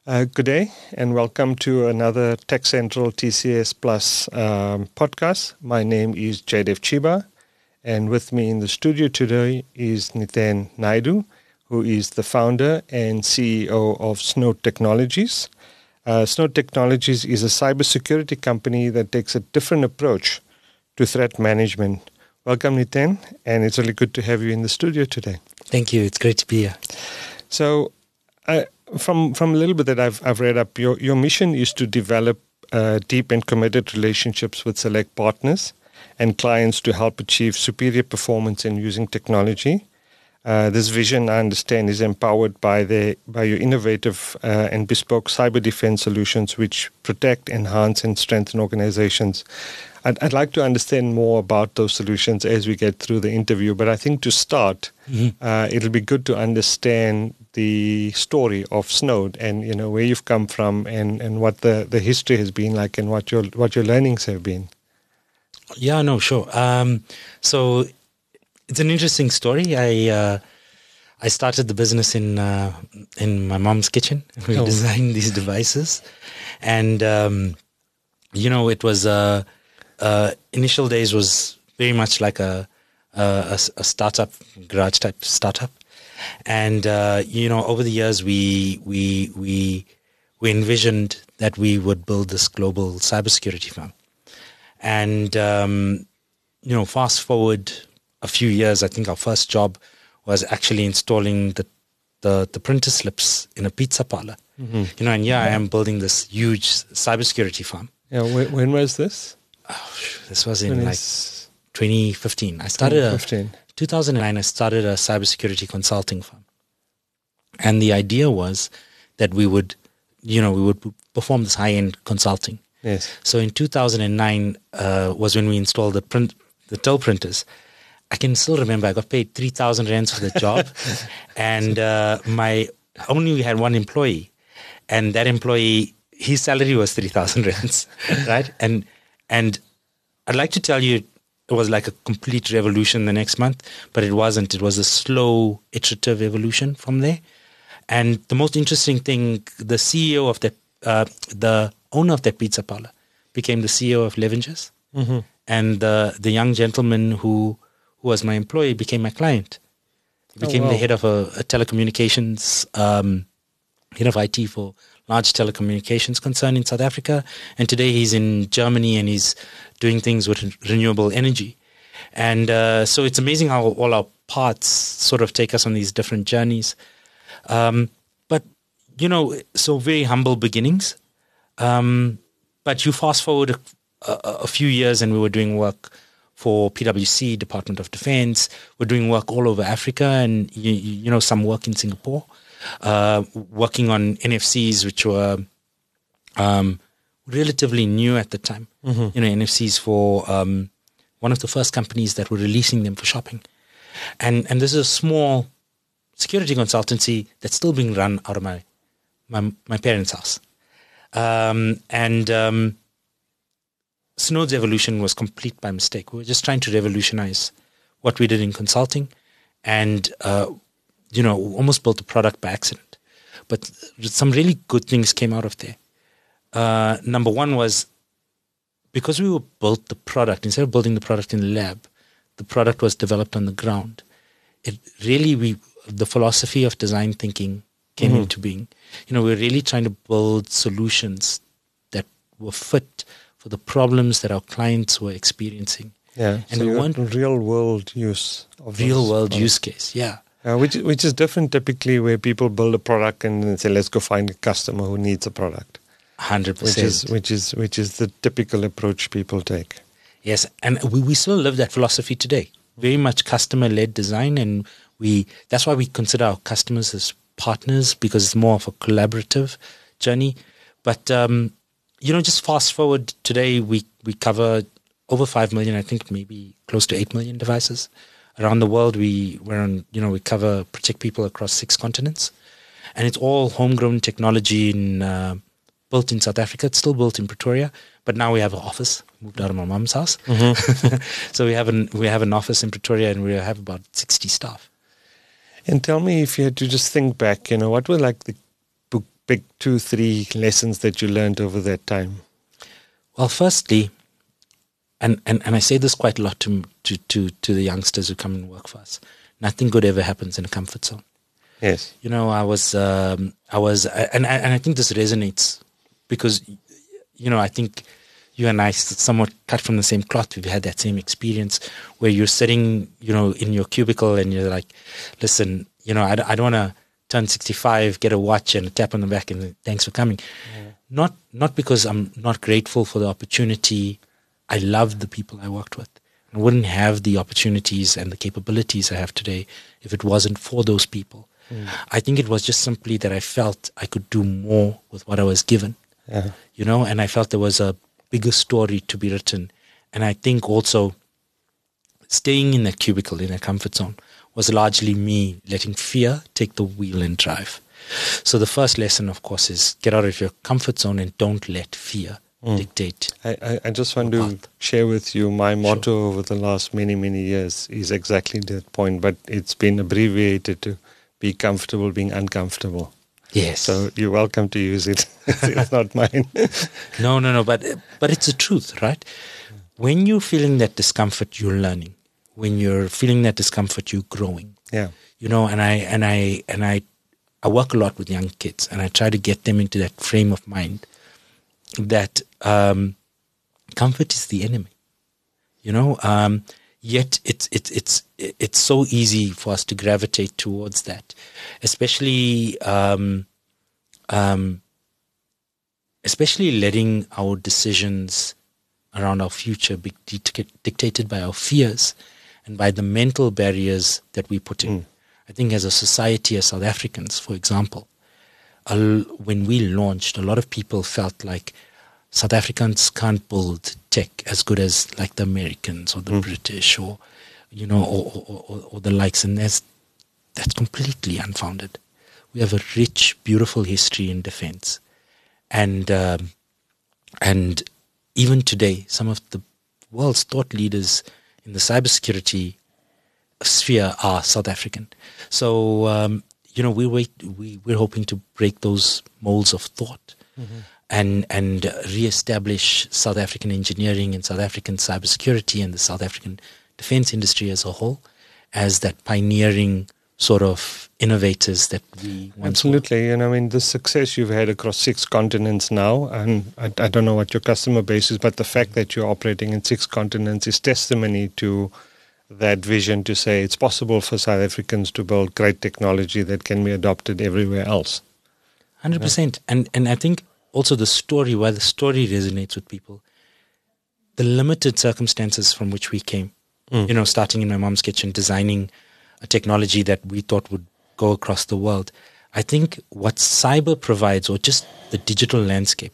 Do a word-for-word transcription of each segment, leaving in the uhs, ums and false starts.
Uh, good day and welcome to another Tech Central T C S Plus um, podcast. My name is Jaydev Chiba, and with me in the studio today is Nithen Naidu, who is the founder and C E O of Snowde Technologies. Uh, Snowde Technologies is a cybersecurity company that takes a different approach to threat management. Welcome, Nithen, and it's really good to have you in the studio today. Thank you. It's great to be here. So, uh, from from a little bit that I've I've read up, your your mission is to develop uh, deep and committed relationships with select partners and clients to help achieve superior performance in using technology. Uh, this vision, I understand, is empowered by the by your innovative uh, and bespoke cyber defense solutions, which protect, enhance, and strengthen organizations. I'd, I'd like to understand more about those solutions as we get through the interview. But I think to start, mm-hmm. uh, it'll be good to understand the story of Snowde and you know where you've come from and, and what the, the history has been like and what your what your learnings have been. Yeah, no, sure. Um, so. It's an interesting story. I uh, I started the business in uh, in my mom's kitchen. We oh. designed these devices, and um, you know, it was uh, uh, initial days was very much like a a, a startup, garage type startup, and uh, you know, over the years we we we we envisioned that we would build this global cybersecurity firm, and um, you know, fast forward a few years, I think our first job was actually installing the the, the printer slips in a pizza parlor. Mm-hmm. You know, and yeah, I am building this huge cybersecurity firm. Yeah, when, when was this? Oh, this was in when like twenty fifteen. I started twenty fifteen. A, two thousand nine. I started a cybersecurity consulting firm, and the idea was that we would, you know, we would perform this high end consulting. Yes. So in two thousand nine uh, was when we installed the print the till printers. I can still remember I got paid three thousand rands for the job and uh, my only we had one employee and that employee, his salary was three thousand rands, right? And and I'd like to tell you it was like a complete revolution the next month, but it wasn't. It was a slow, iterative evolution from there. And the most interesting thing, the C E O of that, uh, the owner of that pizza parlor became the C E O of Levengers. Mm-hmm. And the, the young gentleman who who was my employee, became my client. He became oh, wow. the head of a, a telecommunications, um, head of I T for large telecommunications concern in South Africa. And today he's in Germany and he's doing things with renewable energy. And uh, so it's amazing how all our paths sort of take us on these different journeys. Um, but, you know, so very humble beginnings. Um, but you fast forward a, a, a few years and we were doing work for P W C, Department of Defense. We're doing work all over Africa and, you, you know, some work in Singapore, uh, working on N F Cs, which were um, relatively new at the time. Mm-hmm. You know, N F Cs for um, one of the first companies that were releasing them for shopping. And and this is a small security consultancy that's still being run out of my my, my parents' house. Um, and... Um, Snowde's evolution was complete by mistake. We were just trying to revolutionize what we did in consulting and, uh, you know, almost built a product by accident. But some really good things came out of there. Uh, number one was because we were built the product, instead of building the product in the lab, the product was developed on the ground. It really, we the philosophy of design thinking came mm-hmm. into being. You know, we we're really trying to build solutions that were fit for the problems that our clients were experiencing. Yeah, and so we want real world use of real world products. Use case. Yeah, uh, which which is different typically where people build a product and then say let's go find a customer who needs a product. Hundred percent. Which is which is which is the typical approach people take. Yes, and we, we still live that philosophy today. Very much customer led design, and we that's why we consider our customers as partners because it's more of a collaborative journey. But um, you know, just fast forward today, we, we cover over five million, I think maybe close to eight million devices around the world. We, we're on, you know, we cover, protect people across six continents. And it's all homegrown technology in, uh, built in South Africa. It's still built in Pretoria, but now we have an office, moved out of my mom's house. Mm-hmm. So we have an, we have an office in Pretoria and we have about sixty staff. And tell me if you had to just think back, you know, what were like the big two, three lessons that you learned over that time? Well, firstly, and, and, and I say this quite a lot to, to, to, to the youngsters who come and work for us, nothing good ever happens in a comfort zone. Yes. You know, I was, um, I was, and, and I think this resonates because, you know, I think you and I somewhat cut from the same cloth. We've had that same experience where you're sitting, you know, in your cubicle and you're like, listen, you know, I, I don't want to turn sixty-five, get a watch and a tap on the back and thanks for coming. Yeah. Not, not because I'm not grateful for the opportunity. I love the people I worked with. I wouldn't have the opportunities and the capabilities I have today if it wasn't for those people. Mm. I think it was just simply that I felt I could do more with what I was given, yeah. you know, and I felt there was a bigger story to be written. And I think also staying in that cubicle, in a comfort zone, was largely me letting fear take the wheel and drive. So the first lesson, of course, is get out of your comfort zone and don't let fear mm. dictate. I, I, I just want to path. share with you my motto sure. over the last many, many years is exactly that point, but it's been abbreviated to be comfortable being uncomfortable. Yes. So you're welcome to use it. It's not mine. No, no, no. But but it's the truth, right? When you're feeling that discomfort, you're learning. When you're feeling that discomfort, you're growing. Yeah. You know, and I and I and I I work a lot with young kids, and I try to get them into that frame of mind that um, comfort is the enemy. You know. Um, Yet it's it's it's it's so easy for us to gravitate towards that, especially um, um, especially letting our decisions around our future be dictated by our fears and by the mental barriers that we put in. Mm. I think as a society, as South Africans, for example, when we launched, a lot of people felt like South Africans can't build tech as good as like the Americans or the mm. British or, you know, or, or, or, or the likes. And that's, that's completely unfounded. We have a rich, beautiful history in defense. And, um, and even today, some of the world's thought leaders in the cybersecurity sphere are South African. So, um, you know, we wait, we, we're hoping to break those molds of thought. Mm-hmm. and and re-establish South African engineering and South African cybersecurity and the South African defense industry as a whole as that pioneering sort of innovators that we once Absolutely. were. And I mean, the success you've had across six continents now, and I, I don't know what your customer base is, but the fact that you're operating in six continents is testimony to that vision to say it's possible for South Africans to build great technology that can be adopted everywhere else. one hundred percent. Yeah. And and I think also the story, why the story resonates with people, the limited circumstances from which we came, mm. you know, starting in my mom's kitchen, designing a technology that we thought would go across the world. I think what cyber provides, or just the digital landscape,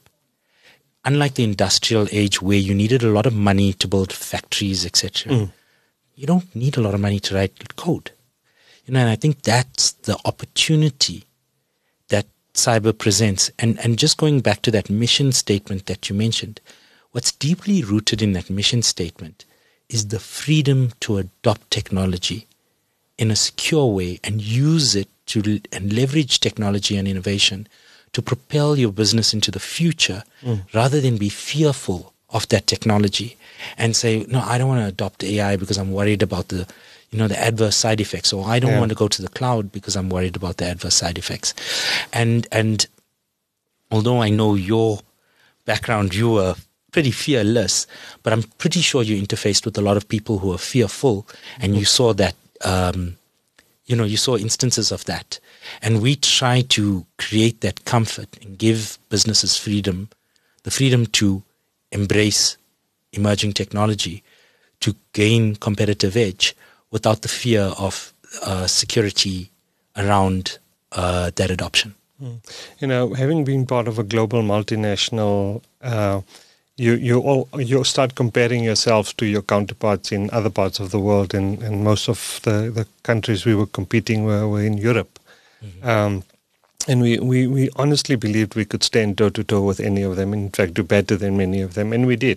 unlike the industrial age where you needed a lot of money to build factories, et cetera, mm. you don't need a lot of money to write code. You know, and I think that's the opportunity that cyber presents. And, and just going back to that mission statement that you mentioned, what's deeply rooted in that mission statement is the freedom to adopt technology in a secure way and use it to and leverage technology and innovation to propel your business into the future mm. rather than be fearful of that technology and say, no, I don't want to adopt A I because I'm worried about the you know, the adverse side effects, or I don't yeah. want to go to the cloud because I'm worried about the adverse side effects. And and although I know your background, you were pretty fearless, but I'm pretty sure you interfaced with a lot of people who are fearful, and you saw that, um, you know, you saw instances of that. And we try to create that comfort and give businesses freedom, the freedom to embrace emerging technology, to gain competitive edge, without the fear of uh, security around uh, that adoption. Mm. You know, having been part of a global multinational, uh, you you all you start comparing yourselves to your counterparts in other parts of the world, and, and most of the, the countries we were competing were, were in Europe. Mm-hmm. Um, and we, we, we honestly believed we could stand toe-to-toe with any of them, in fact, do better than many of them, and we did.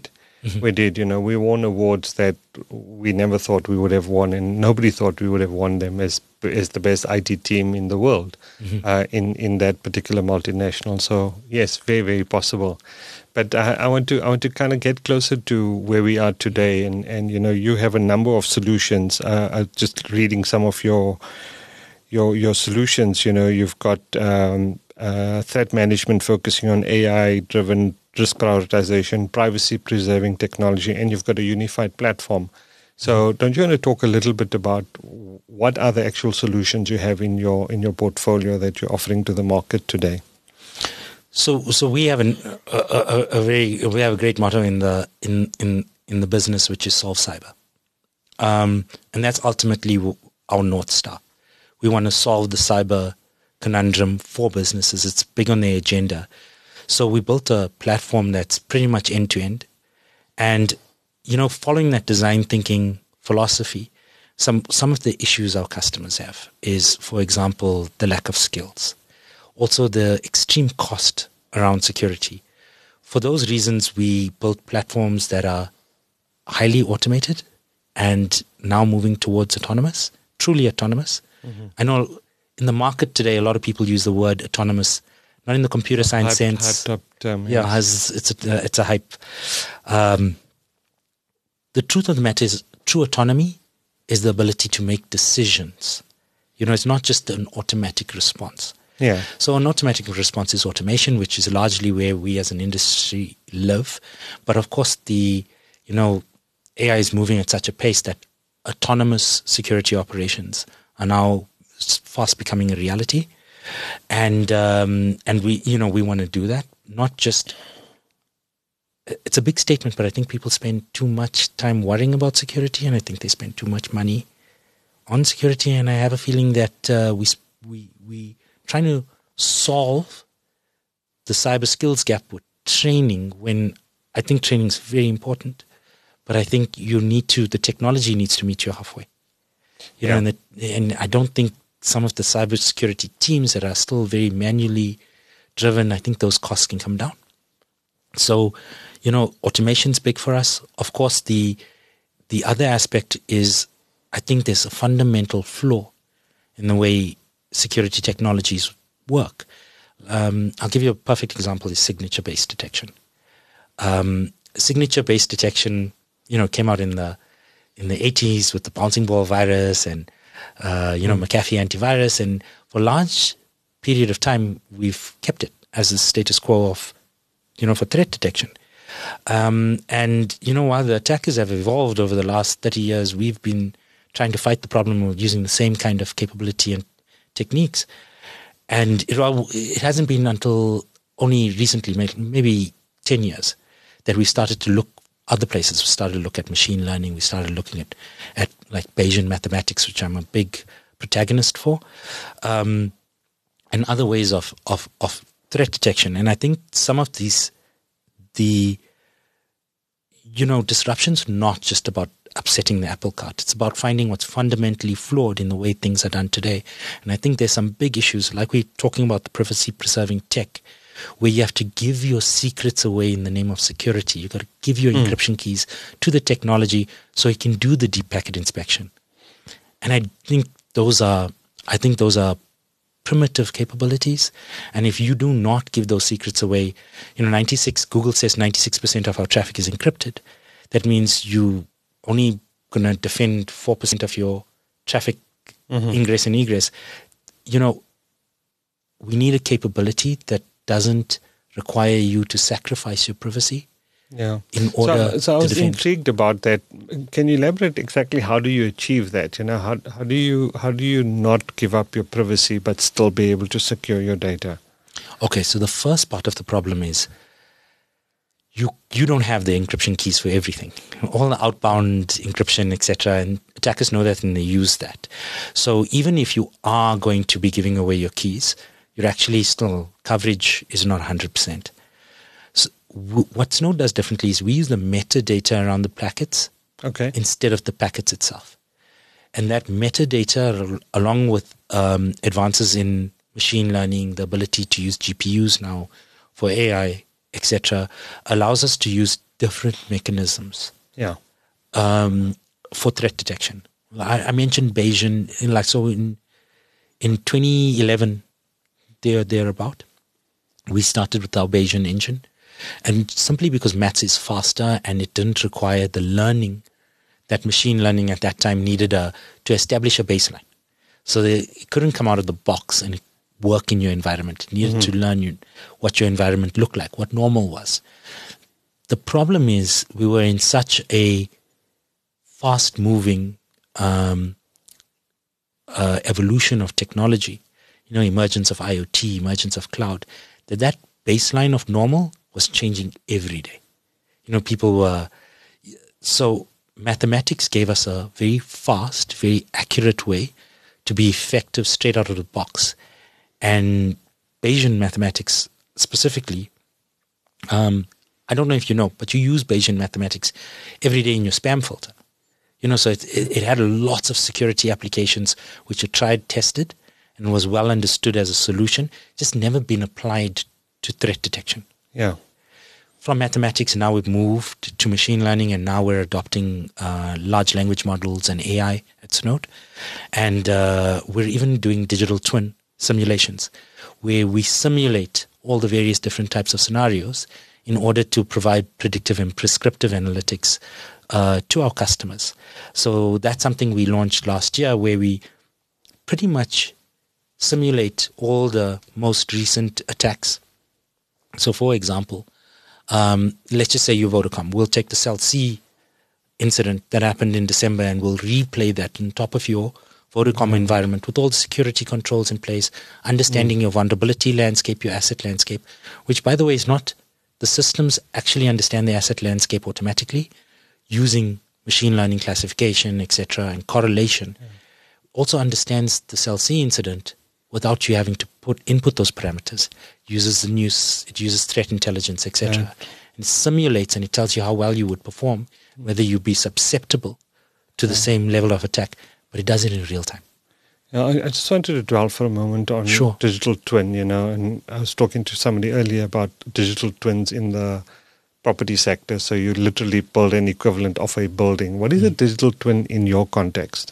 Mm-hmm. We did, you know, we won awards that we never thought we would have won, and nobody thought we would have won them as as the best I T team in the world, mm-hmm. uh, in in that particular multinational. So yes, very very possible. But I, I want to I want to kind of get closer to where we are today, and, and you know, you have a number of solutions. Uh, I'm just reading some of your your your solutions. You know, you've got um, uh, threat management focusing on A I driven risk prioritization, privacy-preserving technology, and you've got a unified platform. So don't you want to talk a little bit about what are the actual solutions you have in your in your portfolio that you're offering to the market today? So, so we have an, a, a, a very we have a great motto in the in in in the business, which is solve cyber, um, and that's ultimately our North Star. We want to solve the cyber conundrum for businesses. It's big on their agenda. So we built a platform that's pretty much end-to-end. And, you know, following that design thinking philosophy, some some of the issues our customers have is, for example, the lack of skills. Also, the extreme cost around security. For those reasons, we built platforms that are highly automated and now moving towards autonomous, truly autonomous. Mm-hmm. I know in the market today, a lot of people use the word autonomous, not in the computer science hyped, sense. Hyped up term, yeah, yes. has, it's a uh, it's a hype. Um, the truth of the matter is, true autonomy is the ability to make decisions. You know, it's not just an automatic response. Yeah. So an automatic response is automation, which is largely where we as an industry live. But of course, the you know, A I is moving at such a pace that autonomous security operations are now fast becoming a reality. And um, and we you know we want to do that. Not just it's a big statement, but I think people spend too much time worrying about security, and I think they spend too much money on security. And I have a feeling that uh, we we we trying to solve the cyber skills gap with training. When I think training is very important, but I think you need to the technology needs to meet you halfway. You yeah. know, and, the, and I don't think. Some of the cybersecurity teams that are still very manually driven, I think those costs can come down. So, you know, automation's big for us. Of course, the the other aspect is I think there's a fundamental flaw in the way security technologies work. Um, I'll give you a perfect example is signature-based detection. Um, signature-based detection, you know, came out in the in the eighties with the bouncing ball virus and Uh, you know, mm. McAfee antivirus, and for a large period of time, we've kept it as the status quo of, you know, for threat detection. Um, and, you know, while the attackers have evolved over the last thirty years, we've been trying to fight the problem of using the same kind of capability and techniques. And it, it hasn't been until only recently, maybe ten years, that we started to look other places. We started to look at machine learning. We started looking at, at like Bayesian mathematics, which I'm a big protagonist for, um, and other ways of, of, of threat detection. And I think some of these, the, you know, disruptions not just about upsetting the apple cart. It's about finding what's fundamentally flawed in the way things are done today. And I think there's some big issues, like we're talking about the privacy-preserving tech, where you have to give your secrets away in the name of security. You've got to give your mm. encryption keys to the technology so it can do the deep packet inspection. And I think those are, I think those are primitive capabilities. And if you do not give those secrets away, you know, ninety-six, Google says ninety-six percent of our traffic is encrypted. That means you only going to defend four percent of your traffic mm-hmm. ingress and egress. You know, we need a capability that doesn't require you to sacrifice your privacy. Yeah. In order so, so I was to defend. intrigued about that. Can you elaborate exactly how do you achieve that? You know, how how do you how do you not give up your privacy but still be able to secure your data? Okay, so the first part of the problem is you you don't have the encryption keys for everything. All the outbound encryption, et cetera, and attackers know that and they use that. So even if you are going to be giving away your keys, you're actually still, coverage is not one hundred percent. So w- what Snow does differently is we use the metadata around the packets okay. instead of the packets itself. And that metadata, along with um, advances in machine learning, the ability to use G P Us now for A I, et cetera, allows us to use different mechanisms Yeah. um, for threat detection. I, I mentioned Bayesian, in like so in in twenty eleven, there thereabout, we started with our Bayesian engine, and simply because maths is faster and it didn't require the learning that machine learning at that time needed a, to establish a baseline. So they, it couldn't come out of the box and work in your environment. It needed mm-hmm. to learn you, what your environment looked like, what normal was. The problem is we were in such a fast-moving um, uh, evolution of technology, you know, emergence of IoT, emergence of cloud, that that baseline of normal was changing every day. You know, people were... So mathematics gave us a very fast, very accurate way to be effective straight out of the box. And Bayesian mathematics specifically, um, I don't know if you know, but you use Bayesian mathematics every day in your spam filter. You know, so it, it, it had lots of security applications which are tried, tested, and was well understood as a solution, just never been applied to threat detection. Yeah. From mathematics, now we've moved to machine learning, and now we're adopting uh, large language models and A I at Snowed. And uh, we're even doing digital twin simulations, where we simulate all the various different types of scenarios in order to provide predictive and prescriptive analytics uh, to our customers. So that's something we launched last year, where we pretty much simulate all the most recent attacks. So for example, um, let's just say you're Vodacom. We'll take the Cell C incident that happened in December and we'll replay that on top of your Vodacom mm. environment with all the security controls in place, understanding mm. your vulnerability landscape, your asset landscape, which by the way is not, the systems actually understand the asset landscape automatically using machine learning classification, et cetera, and correlation. Yeah. Also understands the Cell C incident without you having to put input those parameters. It uses the news, it uses threat intelligence, et cetera. Yeah. And it simulates and it tells you how well you would perform, whether you be susceptible to the yeah. same level of attack, but it does it in real time. Yeah, I, I just wanted to dwell for a moment on sure. digital twin, you know, and I was talking to somebody earlier about digital twins in the property sector. So you literally build an equivalent of a building. What is mm. a digital twin in your context?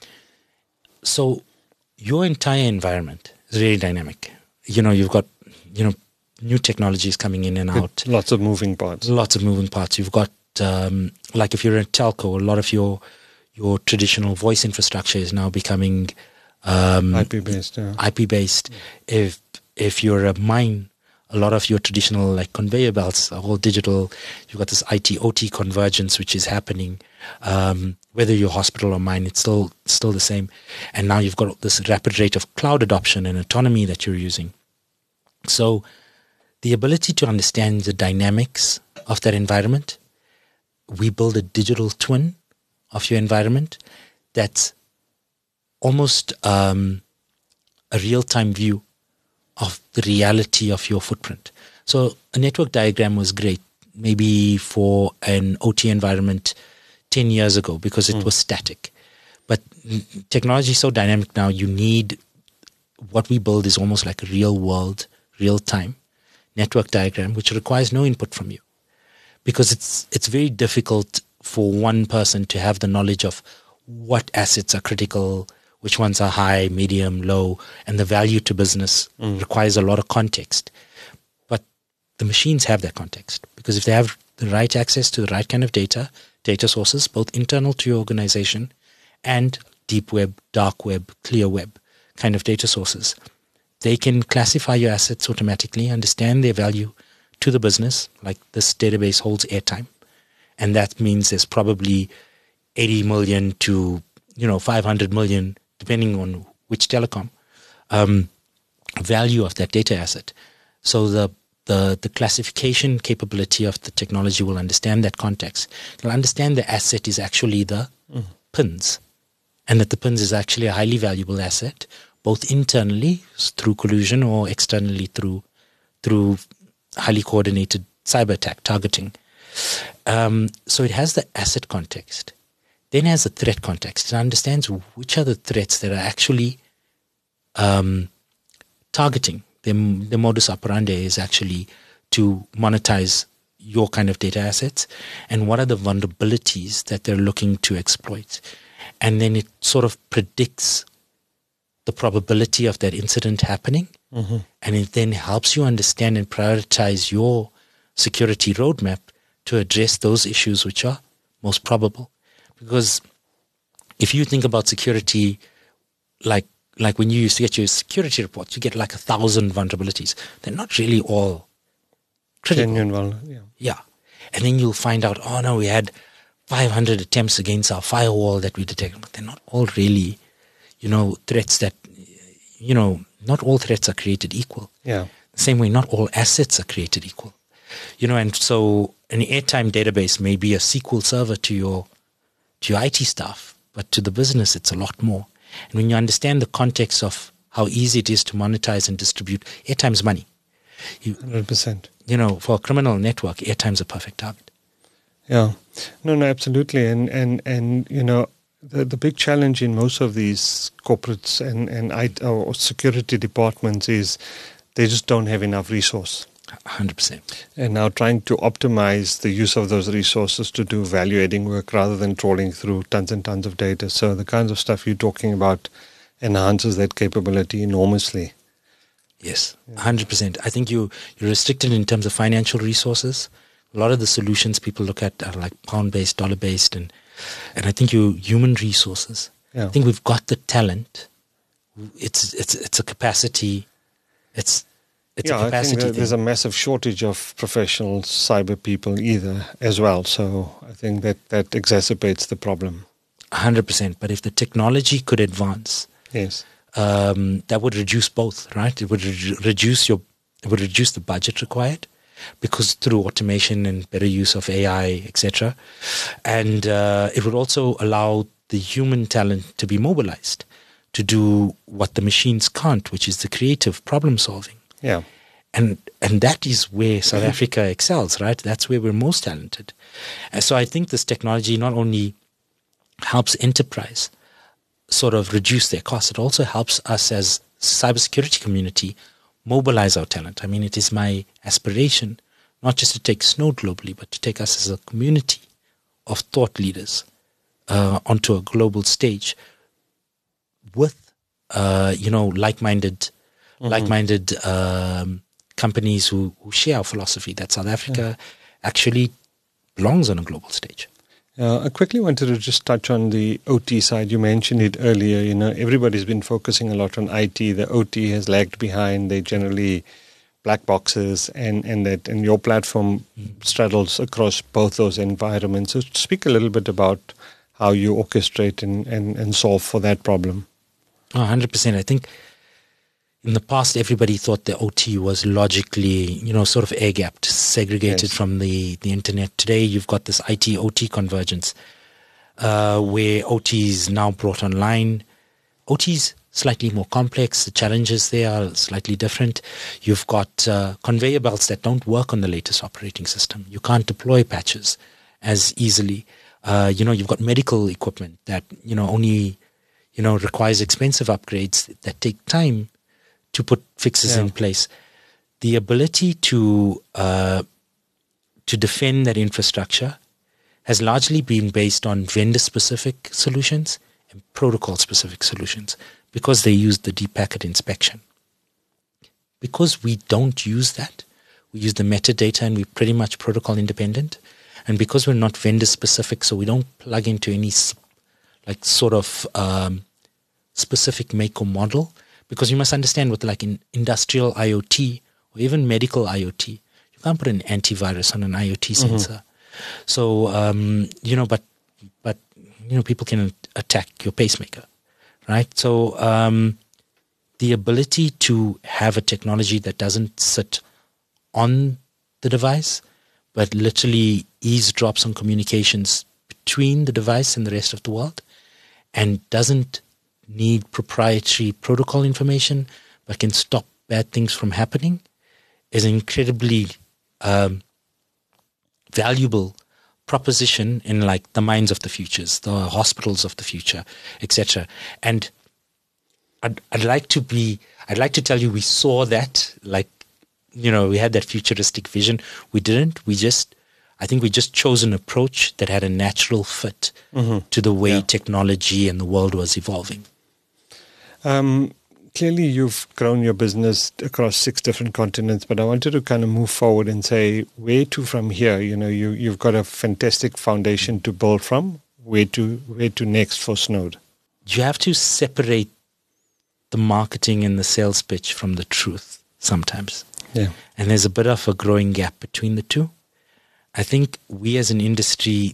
So your entire environment is very dynamic. You know, you've got, you know, new technologies coming in and out. With lots of moving parts. Lots of moving parts. You've got, um, like if you're in telco, a lot of your your traditional voice infrastructure is now becoming um, I P-based. Yeah. I P-based. Yeah. If if you're a mine, a lot of your traditional like conveyor belts are all digital. You've got this I T O T convergence which is happening. Um, whether you're hospital or mine, it's still still the same. And now you've got this rapid rate of cloud adoption and autonomy that you're using. So the ability to understand the dynamics of that environment, we build a digital twin of your environment that's almost um, a real-time view of the reality of your footprint. So a network diagram was great maybe for an O T environment ten years ago because it mm. was static. But technology is so dynamic now, you need, what we build is almost like a real world, real time network diagram, which requires no input from you. Because it's it's very difficult for one person to have the knowledge of what assets are critical, which ones are high, medium, low, and the value to business mm. requires a lot of context. But the machines have that context because if they have the right access to the right kind of data, data sources, both internal to your organization and deep web, dark web, clear web kind of data sources, they can classify your assets automatically, understand their value to the business, like this database holds airtime. And that means there's probably eighty million to, you know, five hundred million, depending on which telecom, um, value of that data asset. So the, the, the classification capability of the technology will understand that context. It'll understand the asset is actually the mm. pins, and that the pins is actually a highly valuable asset, both internally through collusion or externally through through highly coordinated cyber attack targeting. Um, so it has the asset context, then it has the threat context. It understands which are the threats that are actually um, targeting. The, the modus operandi is actually to monetize your kind of data assets and what are the vulnerabilities that they're looking to exploit. And then it sort of predicts the probability of that incident happening. Mm-hmm. And it then helps you understand and prioritize your security roadmap to address those issues which are most probable. Because if you think about security, like like when you used to get your security reports, you get like a thousand vulnerabilities. They're not really all critical. Genuine vulnerability, yeah. Yeah. And then you'll find out, oh no, we had five hundred attempts against our firewall that we detected. But they're not all really, you know, threats that, you know, not all threats are created equal. Yeah. The same way, not all assets are created equal. You know, and so an airtime database may be a S Q L server to your to your I T staff, but to the business, it's a lot more. And when you understand the context of how easy it is to monetize and distribute, airtime's money. You, one hundred percent. You know, for a criminal network, airtime's a perfect target. Yeah. No, no, absolutely. And, and, and you know, the, the big challenge in most of these corporates and, and I T or security departments is they just don't have enough resource. one hundred percent. And now trying to optimize the use of those resources to do value-adding work rather than trawling through tons and tons of data. So the kinds of stuff you're talking about enhances that capability enormously. Yes, one hundred percent. I think you, you're restricted in terms of financial resources. A lot of the solutions people look at are like pound-based, dollar-based, and and I think you human resources. Yeah. I think we've got the talent. It's it's it's a capacity. It's it's yeah, a capacity I think thing. there's a massive shortage of professional cyber people either as well. So I think that that exacerbates the problem. one hundred percent. But if the technology could advance, yes, um, that would reduce both, right? It would re- reduce your, it would reduce the budget required, because through automation and better use of A I, et cetera, and uh, it would also allow the human talent to be mobilized to do what the machines can't, which is the creative problem solving. Yeah. And and that is where South Africa excels, right? That's where we're most talented. And so I think this technology not only helps enterprise sort of reduce their costs, it also helps us as cybersecurity community mobilize our talent. I mean, it is my aspiration not just to take Snow globally, but to take us as a community of thought leaders uh, onto a global stage with, uh, you know, like-minded, mm-hmm. like-minded um, companies who, who share our philosophy that South Africa yeah. actually belongs on a global stage. Uh, I quickly wanted to just touch on the O T side. You mentioned it earlier. You know, everybody's been focusing a lot on I T. The O T has lagged behind. They generally black boxes, and, and that and your platform straddles across both those environments. So speak a little bit about how you orchestrate and, and, and solve for that problem. Oh, one hundred percent. I think in the past, everybody thought the O T was logically, you know, sort of air-gapped, segregated yes. from the, the internet. Today, you've got this I T O T convergence uh, where O T is now brought online. O T is slightly more complex. The challenges there are slightly different. You've got uh, conveyor belts that don't work on the latest operating system. You can't deploy patches as easily. Uh, you know, you've got medical equipment that, you know, only, you know, requires expensive upgrades that take time to put fixes yeah. in place. The ability to uh, to defend that infrastructure has largely been based on vendor-specific solutions and protocol-specific solutions because they use the deep packet inspection. Because we don't use that, we use the metadata and we're pretty much protocol independent. And because we're not vendor-specific, so we don't plug into any like sort of um, specific make or model. Because you must understand with like in industrial IoT or even medical IoT, you can't put an antivirus on an IoT mm-hmm. sensor. So, um, you know, but, but, you know, people can attack your pacemaker, right? So um, the ability to have a technology that doesn't sit on the device, but literally eavesdrops on communications between the device and the rest of the world and doesn't need proprietary protocol information, but can stop bad things from happening, is an incredibly um, valuable proposition in like the minds of the futures, the hospitals of the future, et cetera. And I'd, I'd like to be, I'd like to tell you we saw that, like, you know, we had that futuristic vision. We didn't. We just I think we just chose an approach that had a natural fit mm-hmm. to the way yeah. technology and the world was evolving. Um, clearly, you've grown your business across six different continents, but I wanted to kind of move forward and say, where to from here? You know, you, you've got a fantastic foundation to build from. Where to, where to next for Snowed? You have to separate the marketing and the sales pitch from the truth sometimes. Yeah. And there's a bit of a growing gap between the two. I think we as an industry,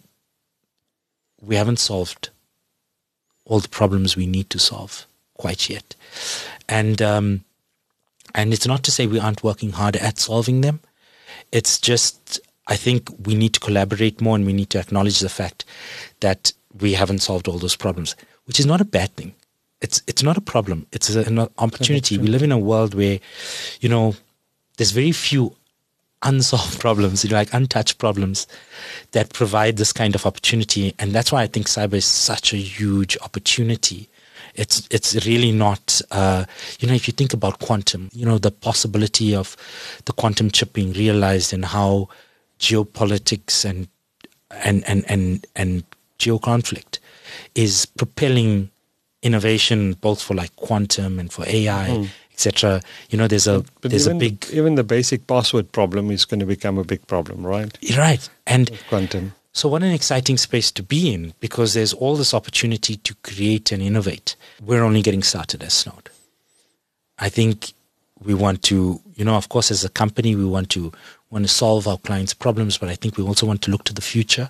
we haven't solved all the problems we need to solve quite yet. And um, and it's not to say we aren't working hard at solving them. It's just, I think we need to collaborate more, and we need to acknowledge the fact that we haven't solved all those problems, which is not a bad thing. It's it's not a problem. It's an opportunity. We live in a world where, you know, there's very few unsolved problems, you know, like untouched problems that provide this kind of opportunity. And that's why I think cyber is such a huge opportunity. It's it's really not, uh, you know, if you think about quantum, you know, the possibility of the quantum chip being realized and how geopolitics and and and and, and geoconflict is propelling innovation both for like quantum and for A I, mm. et cetera. You know, there's a but there's even, a big even the basic password problem is going to become a big problem, right? Right, and with quantum. So what an exciting space to be in, because there's all this opportunity to create and innovate. We're only getting started as Snowed. I think we want to, you know, of course, as a company, we want to want to solve our clients' problems, but I think we also want to look to the future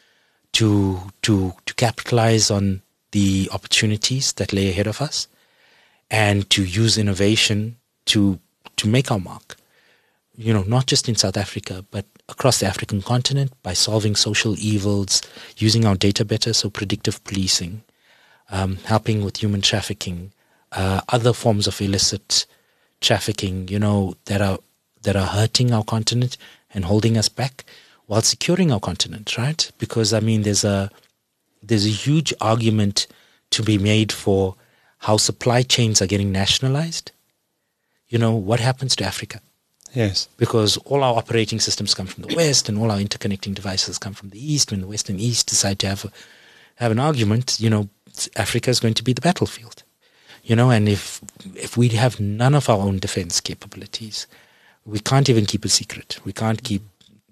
to to to capitalize on the opportunities that lay ahead of us, and to use innovation to to make our mark, you know, not just in South Africa, but across the African continent, by solving social evils, using our data better, so predictive policing, um, helping with human trafficking, uh, other forms of illicit trafficking, you know, that are that are hurting our continent and holding us back, while securing our continent, right? Because I mean, there's a There's a huge argument to be made for how supply chains are getting nationalized. You know, what happens to Africa? Yes. Because all our operating systems come from the West, and all our interconnecting devices come from the East. When the West and East decide to have a, have an argument, you know, Africa is going to be the battlefield. You know, and if if we have none of our own defense capabilities, we can't even keep a secret. We can't keep,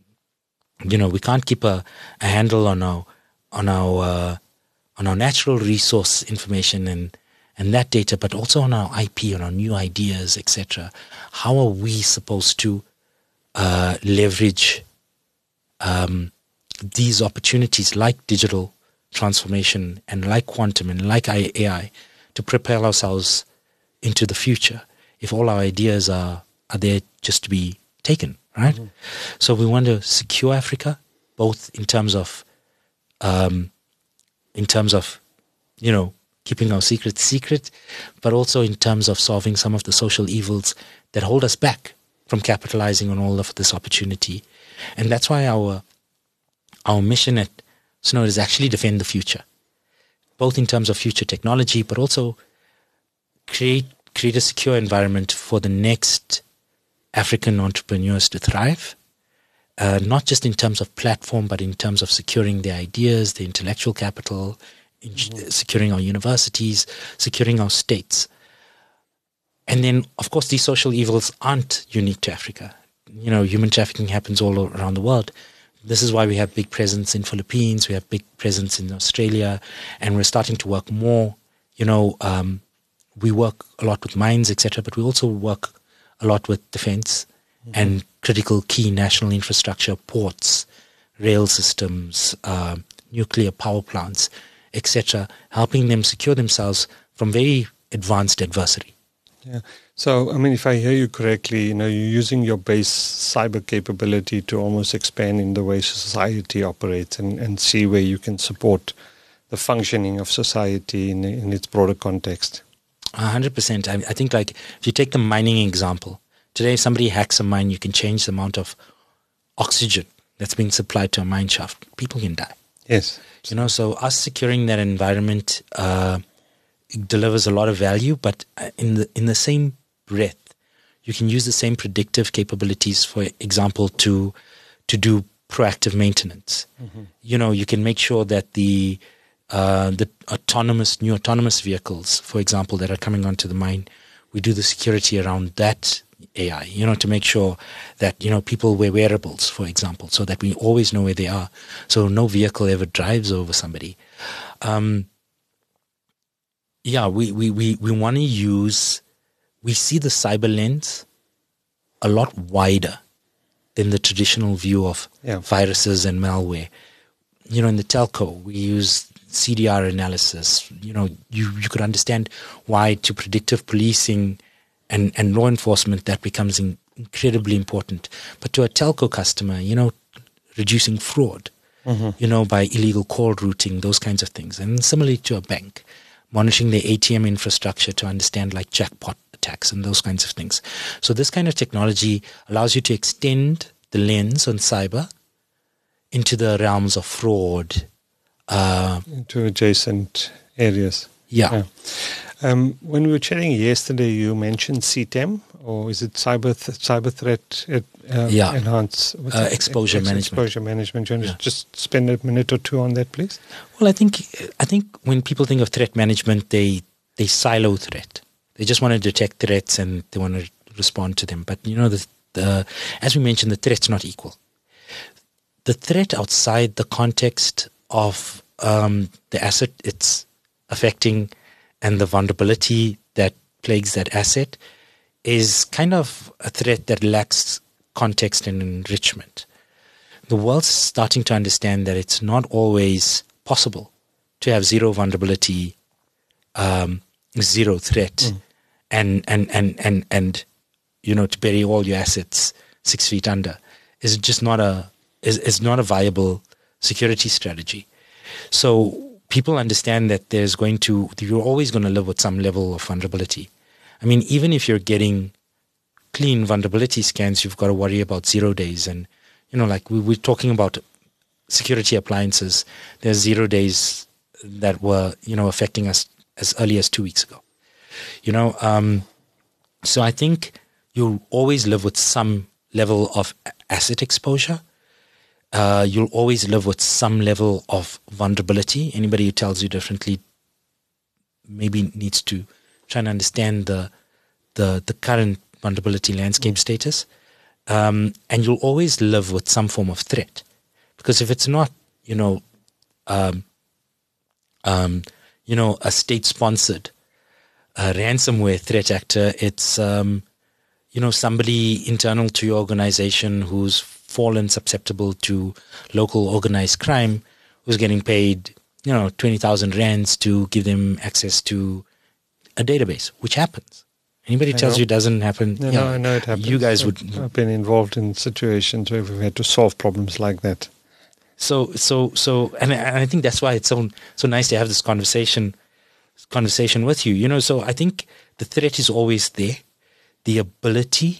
you know, we can't keep a, a handle on our on our uh, on our natural resource information and and that data, but also on our I P, on our new ideas, et cetera. How are we supposed to uh, leverage um, these opportunities like digital transformation and like quantum and like A I to propel ourselves into the future if all our ideas are, are there just to be taken, right? Mm-hmm. So we want to secure Africa, both in terms of Um, in terms of, you know, keeping our secrets secret, but also in terms of solving some of the social evils that hold us back from capitalizing on all of this opportunity. And that's why our our mission at Snowed is actually defend the future, both in terms of future technology, but also create create a secure environment for the next African entrepreneurs to thrive. Uh, not just in terms of platform, but in terms of securing their ideas, their intellectual capital, in, mm-hmm. securing our universities, securing our states. And then, of course, these social evils aren't unique to Africa. You know, human trafficking happens all around the world. This is why we have big presence in Philippines, we have big presence in Australia, and we're starting to work more. You know, um, we work a lot with mines, et cetera, but we also work a lot with defense mm-hmm. and critical key national infrastructure, ports, rail systems, uh, nuclear power plants, et cetera, helping them secure themselves from very advanced adversary. Yeah. So, I mean, if I hear you correctly, you know, you're using your base cyber capability to almost expand in the way society operates and, and see where you can support the functioning of society in, in its broader context. one hundred percent. I, I think, like, if you take the mining example, today if somebody hacks a mine, you can change the amount of oxygen that's being supplied to a mine shaft. People can die. Yes. You know, so us securing that environment uh, delivers a lot of value, but in the in the same breath, you can use the same predictive capabilities, for example, to to do proactive maintenance. Mm-hmm. You know, you can make sure that the uh, the autonomous, new autonomous vehicles, for example, that are coming onto the mine, we do the security around that A I, you know, to make sure that, you know, people wear wearables, for example, so that we always know where they are. So no vehicle ever drives over somebody. Um, yeah, we, we, we, we want to use, we see the cyber lens a lot wider than the traditional view of yeah. viruses and malware. You know, in the telco, we use C D R analysis. You know, you, you could understand why to predictive policing and, and law enforcement that becomes in, incredibly important. But to a telco customer, you know, reducing fraud, mm-hmm. you know, by illegal call routing, those kinds of things. And similarly to a bank, monitoring their A T M infrastructure to understand like jackpot attacks and those kinds of things. So this kind of technology allows you to extend the lens on cyber into the realms of fraud. Uh, into adjacent areas. Yeah. yeah. Um, when we were chatting yesterday, you mentioned C T E M, or is it cyber th- cyber threat uh, yeah. enhance uh, exposure Ex- management? Exposure management. Do you want yeah. to just spend a minute or two on that, please? Well, I think I think when people think of threat management, they they silo threat. They just want to detect threats and they want to respond to them. But you know, the, the as we mentioned, the threat's not equal. The threat outside the context of um, the asset it's affecting and the vulnerability that plagues that asset is kind of a threat that lacks context and enrichment. The world's starting to understand that it's not always possible to have zero vulnerability, um, zero threat, mm. and, and, and, and, and, you know, to bury all your assets six feet under is just not a, is, is not a viable security strategy. So people understand that there's going to, you're always going to live with some level of vulnerability. I mean, even if you're getting clean vulnerability scans, you've got to worry about zero days. And, you know, like we, we're talking about security appliances, there's zero days that were, you know, affecting us as early as two weeks ago. You know, um, so I think you'll always live with some level of asset exposure. Uh, you'll always live with some level of vulnerability. Anybody who tells you differently maybe needs to try and understand the the, the current vulnerability landscape mm. status. Um, and you'll always live with some form of threat. Because if it's not, you know, um, um, you know, a state-sponsored uh, ransomware threat actor, it's, um, you know, somebody internal to your organization who's fallen susceptible to local organized crime, who's getting paid, you know, twenty thousand rands to give them access to a database, which happens. Anybody I tells know. you it doesn't happen, no, you no, know, I know it happens. You guys I've, would. I've been involved in situations where we've had to solve problems like that. So, so, so, and, and I think that's why it's so so nice to have this conversation, conversation with you. You know, so I think the threat is always there. The ability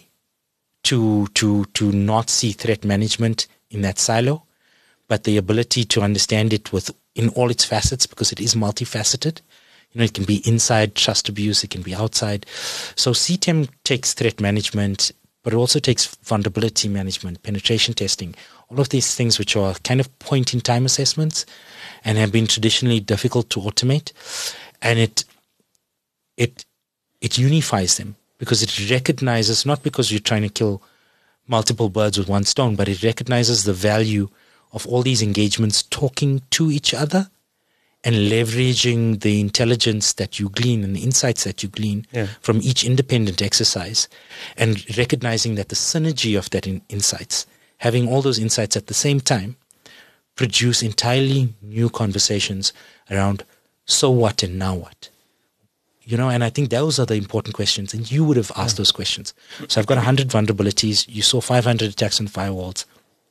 to to to not see threat management in that silo, but the ability to understand it with in all its facets, because it is multifaceted. You know, it can be inside trust abuse, it can be outside. So C T E M takes threat management, but it also takes vulnerability management, penetration testing, all of these things which are kind of point-in-time assessments and have been traditionally difficult to automate. And it it it unifies them because it recognizes, not because you're trying to kill multiple birds with one stone, but it recognizes the value of all these engagements talking to each other and leveraging the intelligence that you glean and the insights that you glean yeah. from each independent exercise, and recognizing that the synergy of that in insights, having all those insights at the same time, produce entirely new conversations around so what and now what. You know, and I think those are the important questions, and you would have asked yeah. those questions. So I've got one hundred vulnerabilities. You saw five hundred attacks on firewalls.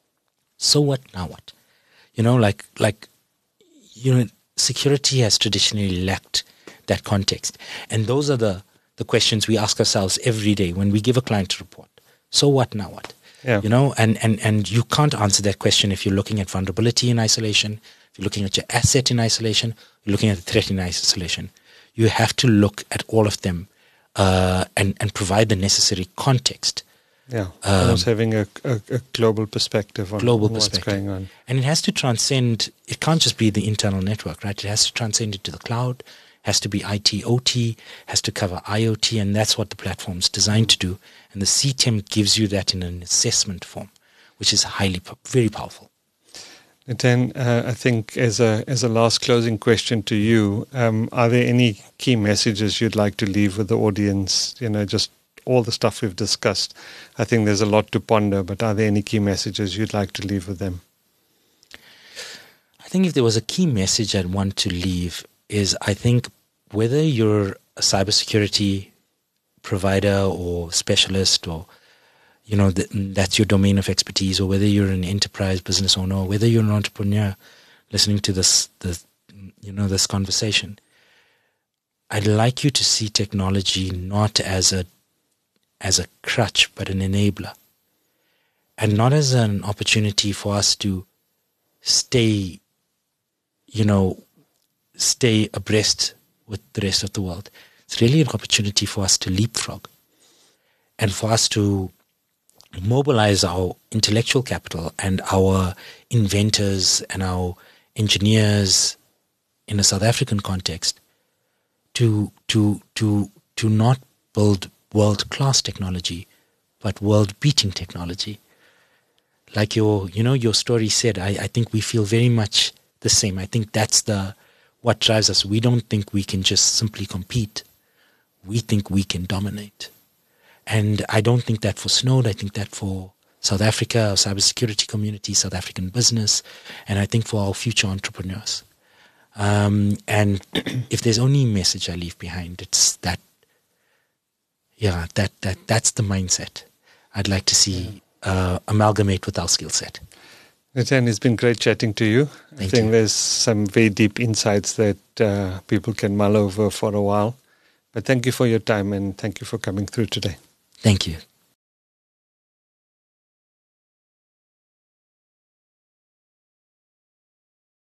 So what, now what? You know, like, like, you know, security has traditionally lacked that context. And those are the, the questions we ask ourselves every day when we give a client a report. So what, now what? Yeah. You know, and, and, and you can't answer that question if you're looking at vulnerability in isolation, if you're looking at your asset in isolation, you're looking at the threat in isolation. You have to look at all of them uh, and, and provide the necessary context Yeah, um, it's having a, a, a global perspective on, global on what's perspective. going on. And it has to transcend, it can't just be the internal network, right? It has to transcend into the cloud, has to be I T, O T, has to cover I O T, and that's what the platform's designed to do. And the C T E M gives you that in an assessment form, which is highly, very powerful. Then uh, I think as a as a last closing question to you, um, are there any key messages you'd like to leave with the audience? You know, just all the stuff we've discussed. I think there's a lot to ponder, but are there any key messages you'd like to leave with them? I think if there was a key message I'd want to leave is, I think whether you're a cybersecurity provider or specialist, or you know, th- that's your domain of expertise, or whether you're an enterprise business owner, or whether you're an entrepreneur listening to this, the, you know, this conversation, I'd like you to see technology not as a, as a crutch, but an enabler, and not as an opportunity for us to stay, you know, stay abreast with the rest of the world. It's really an opportunity for us to leapfrog, and for us to mobilize our intellectual capital and our inventors and our engineers in a South African context to to to to not build world-class technology, but world-beating technology. Like your you know your story said, I, I think we feel very much the same. I think that's the what drives us. We don't think we can just simply compete. We think we can dominate. And I don't think that for Snowed. I think that for South Africa, our cybersecurity community, South African business, and I think for our future entrepreneurs. Um, and if there's only a message I leave behind, it's that, yeah, that, that that's the mindset I'd like to see uh, amalgamate with our skill set. Nitin, it's been great chatting to you. Thank I think you. there's some very deep insights that uh, people can mull over for a while. But thank you for your time, and thank you for coming through today. Thank you.